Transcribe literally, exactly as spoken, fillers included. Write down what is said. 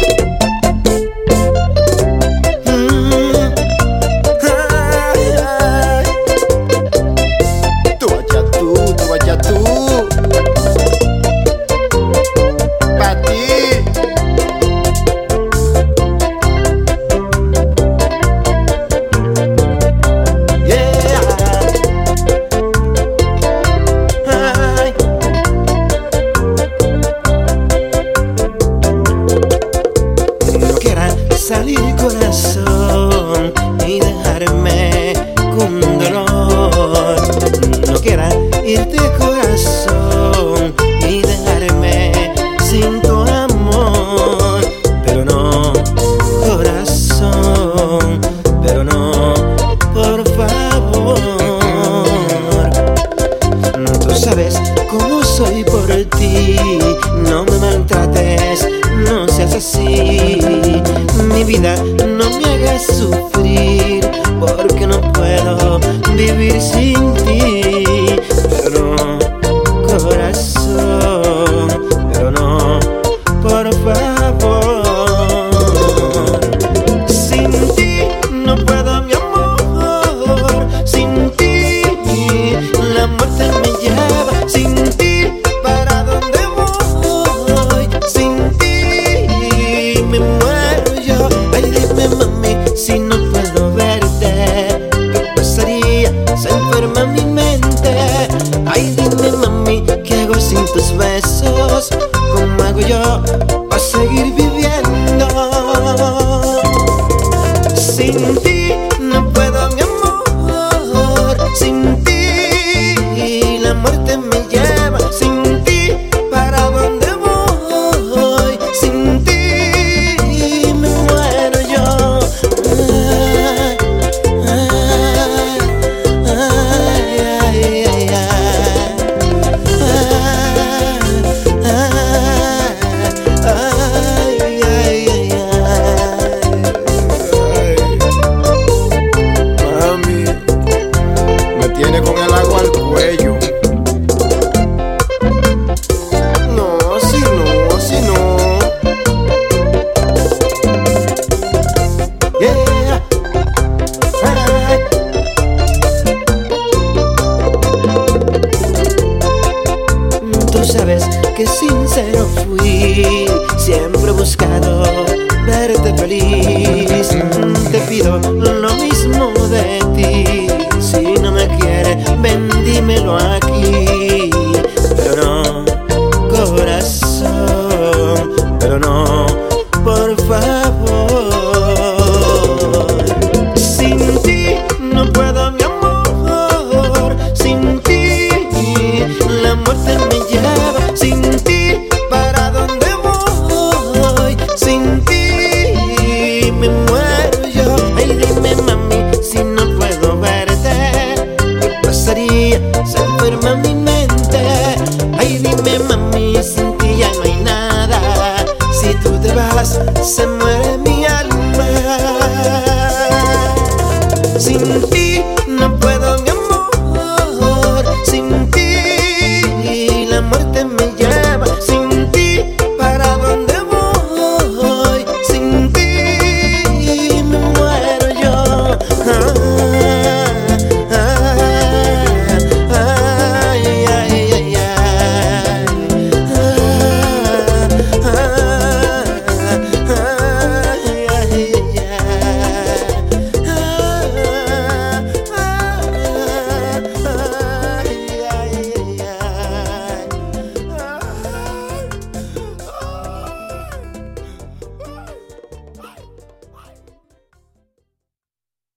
Salir corazón y dejarme con dolor. No quiera irte corazón y dejarme sin tu amor. Pero no, corazón, pero no, por favor. Tú sabes cómo soy por ti, no me maltrates, no seas así. Mi vida no me hagas sufrir, porque no puedo vivir sin ti. Pero no, corazón, pero no, por favor. Sin ti no puedo, mi amor. Sin ti la muerte me lleva. Sin ti, ¿para dónde voy? Sin ti me muero yo. Ay, dime, mami, si no puedo verte, ¿qué pasaría? Se enferma mi mente. Ay, dime, mami, ¿qué hago sin tus besos? ¿Cómo hago yo para seguir viviendo? Sin ti no puedo, mi amor. Sin ti la muerte me lleva. Sin ti, ¿para dónde voy? Sin ti me muero yo. Ay, ay, ay, ay, ay, ay, ay, Mami, me tiene con el agua al cuello. No, así no, así no. yeah. Ay. Tú sabes que sincero fui, siempre he buscado verte feliz. Te pido lo mismo de ti, si no me quieres, ven, dímelo aquí. Pero no, corazón, pero no, por favor. Sin ti no puedo, mi amor. Sin ti la muerte me lleva. Sin ti, ¿para dónde voy? Sin ti me muero yo. Ay, dime, mami, si no puedo verte, ¿qué pasaría? Se enferma mi mente. Ay, dime, mami, sin ti ya no hay nada. Si tú te vas, se muere